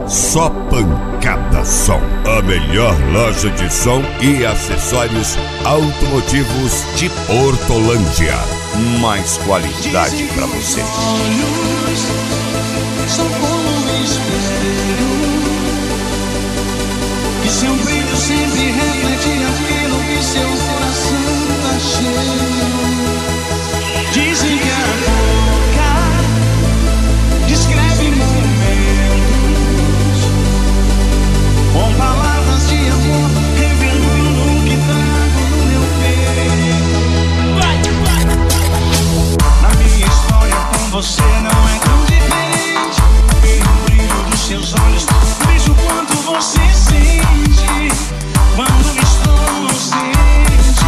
Só pancada som. A melhor loja de som e acessórios automotivos de Hortolândia. Mais qualidade pra você. Olhos são como um espelho, e seu brilho sempre reflete aquilo que seu coração tá cheio. Dizem que a boca descreve momentos, com palavras de amor, revelando o que trago no meu peito. Na minha história com você não é tão diferente. Pelo brilho dos seus olhos, vejo o quanto você sente quando estou ausente.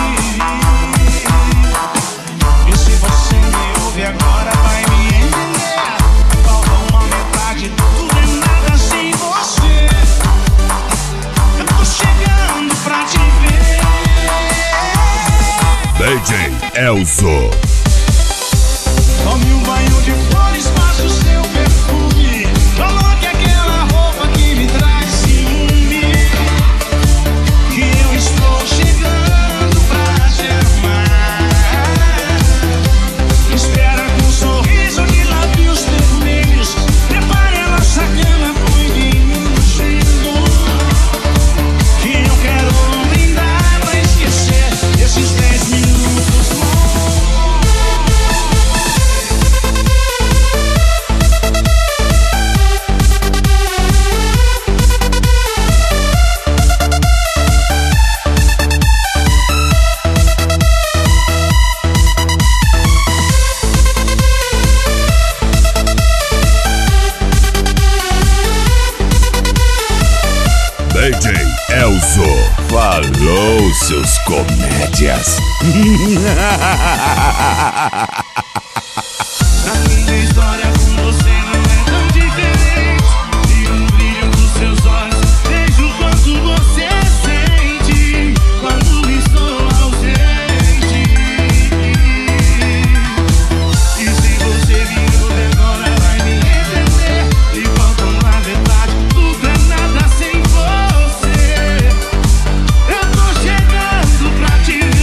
E se você me ouve agora, vai me entender. Falta uma metade, tudo é nada sem você. Eu tô chegando pra te ver. DJ Elzo. Tome um banho de flores, faça o seu perfume. Coloque aquela roupa que me traz ciúme, que eu estou chegando pra te amar. Espera com um sorriso de lábios vermelhos. Prepare a nossa cama com vinho no gelo, que eu quero brindar pra esquecer esses 10 minutos bons. DJ Elzo. Falou, seus comédias. Na minha história com você não é tão diferente. E o brilho dos seus olhos, vejo o quanto você sente quando estou ausente. E se você me ouve agora, vai me entender. E faltam na verdade, tudo é nada sem você. Eu tô chegando pra te ver.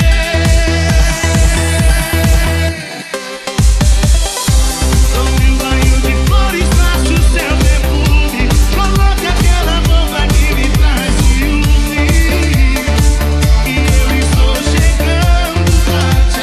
Tome um banho de flores, faça o seu perfume. Coloque aquela roupa que me traz ciúme, e eu estou chegando pra te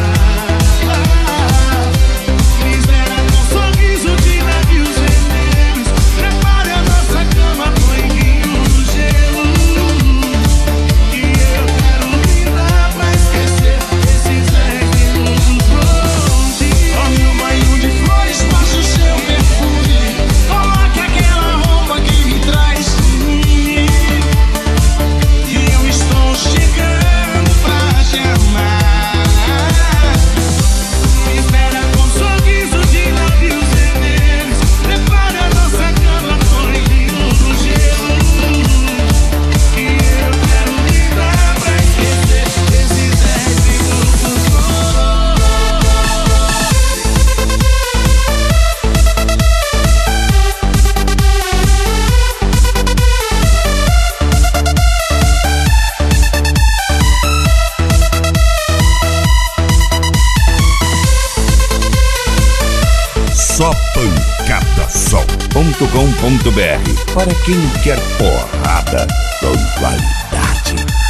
amar. Me espera com um sorriso de lábios vermelhos. Prepare a nossa cama com vinho no gelo, que eu quero brindar pra esquecer esses 10 minutos longe. Tome um banho de flores, faça o seu perfume. Coloque aquela roupa que me traz ciúme, que eu estou chegando pra te amar. Me espera com um sorriso de lábios vermelhos. Prepare a nossa cama com vinho no gelo, que eu quero brindar pra esquecer esses 10 minutos bons. Só pancadasom.com.br. Para quem quer porrada com qualidade.